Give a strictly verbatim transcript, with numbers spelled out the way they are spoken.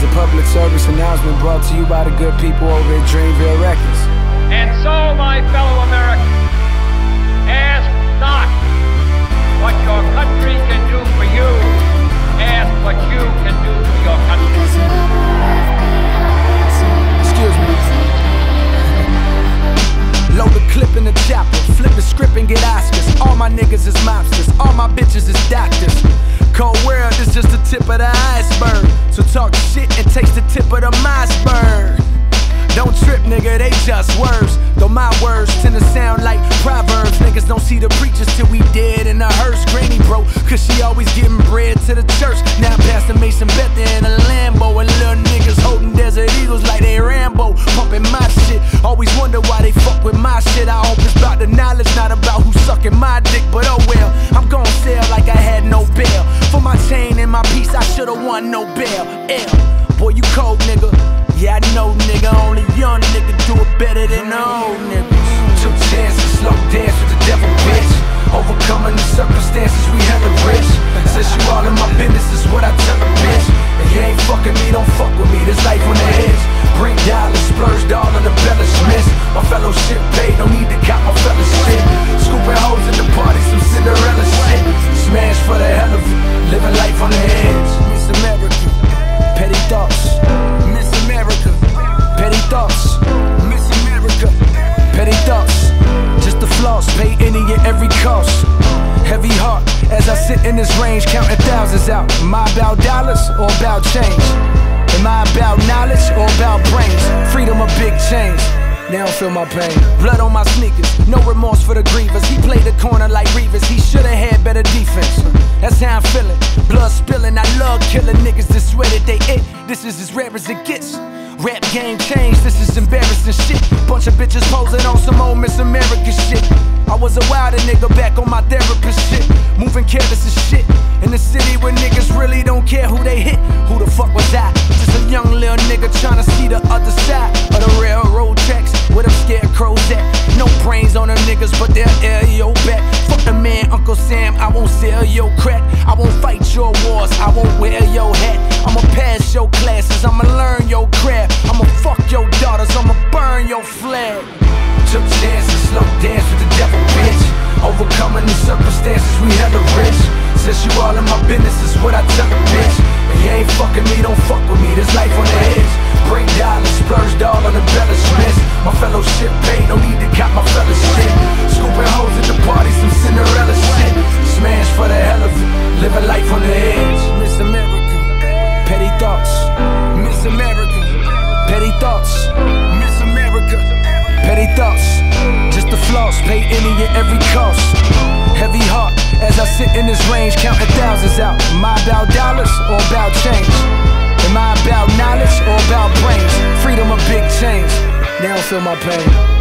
a public service announcement brought to you by the good people over at Dreamville Records. And so, my fellow Americans, ask not what your country can do for you, ask what you can do for your country. Excuse me. Load the clip in the chopper, flip the script and get Oscars. All my niggas is mobsters, all my bitches is doctors. Cold world is just the tip of the iceberg. So talk shit and taste the tip of the iceberg. Don't trip, nigga, they just words. Though my words tend to sound like proverbs. Niggas don't see the preachers till we dead in a hearse. Granny broke, cause she always giving bread to the church. Now Pastor Mason Bethel in a Lambo. And little niggas holding Desert Eagles like they Rambo. Pumping my shit, always wonder why they fuck with my shit. I hope it's about the knowledge, not about who's sucking my dick. But oh well, I'm gon' sell like I had no bail. For my chain and my piece, I should've won no bail. L, boy, you cold, nigga. Yeah, I know, nigga, only young nigga do it better than the old nigga. Took chances, slow dance with the devil, bitch. Overcoming the circumstances, we hella rich. Says you all in my business, is what I tell a bitch. And you ain't fucking me, don't fuck with me, there's life on the edge. Bring dollars, splurged all on the embellishments. My fellowship paid, no need to cop my fellowship. Scooping hoes in the party, some Cinderella shit. Smash for the hell of it, living life on the edge. Miss America, petty thoughts. Miss America, petty thoughts. Miss America, petty thoughts. Just the floss, pay any and every cost. Heavy heart, as I sit in this range, counting thousands out. Am I about dollars or about change? Am I about knowledge or about brains? Freedom or big change? They don't feel my pain. Blood on my sneakers, no remorse for the grievers. He played the corner like Reavers, he should've had better defense. That's how I'm feeling, blood spilling. I love killing niggas that swear that they it. This is as rare as it gets. Rap game changed, this is embarrassing shit. Bunch of bitches posing on some old Miss America shit. I was a wilder nigga back on my therapist shit. Moving careless as shit. In the city where niggas really don't care who they hit. Who the fuck was I? Just a young little nigga trying to see the other side of the railroad tracks. Where them scarecrows at? No brains on them niggas, but they'll air your back. Fuck the man, Uncle Sam, I won't sell your crack. I won't fight your wars, I won't wear your hat. I'ma pass your classes, I'ma learn your craft. I'ma fuck your daughters, I'ma burn your flag. Took chances, slow dance with the devil, bitch. Overcoming the circumstances, we hella rich. Since you all in my business, is what I tell a bitch. And you ain't fucking me, don't fuck with me, there's life on the edge. Bring dollars, splurged all on the embellishments. My fellowship paid, no need to cop my fellowship. Scooping hoes at the party, some Cinderella shit. Smash for the hell of it, living life on the edge. Miss America, petty thoughts. Miss America, petty thoughts. Miss America, petty thoughts. Just the floss, pay any and every cost. Heavy heart, as I sit in this range, counting thousands out. Am I about dollars or about change? Am I about knowledge or about brains? Freedom or big change? They don't feel my pain.